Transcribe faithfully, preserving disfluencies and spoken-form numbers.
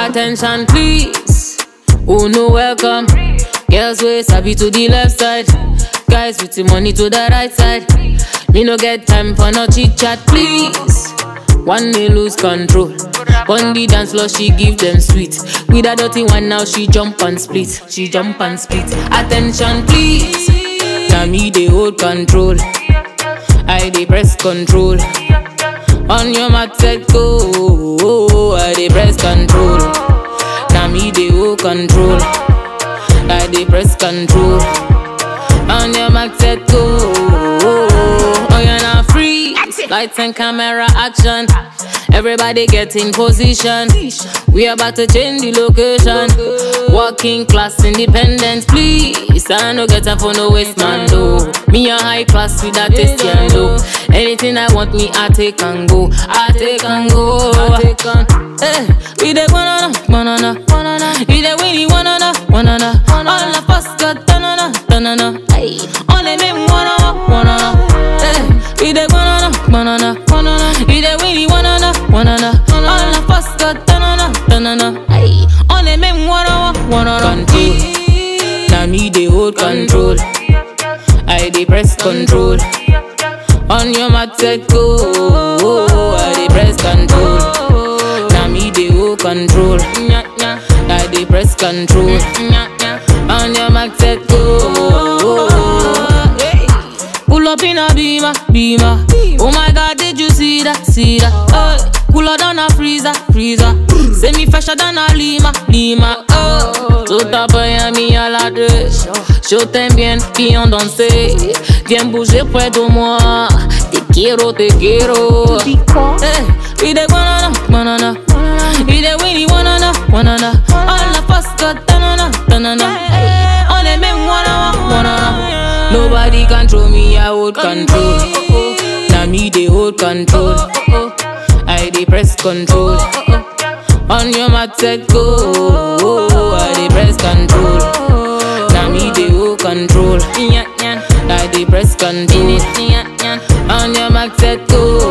Attention please, who no welcome. Girls way sabi to the left side, guys with the money to the right side. Me no get time for no chit chat please. One may lose control. On the dance floor she give them sweet. With a dirty one now she jump and split. She jump and split. Attention please, now me they hold control. I they press control. On your mat set go, I they press control. Now me they hold control. I they press control. On your mat set go, oh you're not free. Lights and camera action. Everybody get in position. We about to change the location. Working class independent, please. I no get up for no waste man though. Me a high class with that taste and low. Anything I want me I take and go. I take and go. I take and hey, we the banana, banana, banana. We the winnie banana, banana. All of us got banana, banana. Hey, only me banana, banana. Hey, we the banana, banana, banana. We the winnie banana, banana. All of us got banana, banana. Hey, only me banana, banana. Control. Now me they hold control. I they press control. On your mat set go, I they press control. Now me they hold control. I they press control. On your mat set go. Pull up in a beamer, beamer. Oh my God, did you see that, see that? Oh, cooler than a freezer, freezer. Semi fresher than a lima, lima. Oh, tout à fait mis à la douche. Je t'aime bien, viens danser. Viens bouger près de moi. Te quiero, te quiero. Hey, we the banana, banana. We the winnie banana, banana. All of us got banana, banana. On the même banana, banana. Nobody control me, I hold control. Now me they hold control. I they press control. On your mat set go, I they press control. Now me they hold control. I they press control. On your mat set go.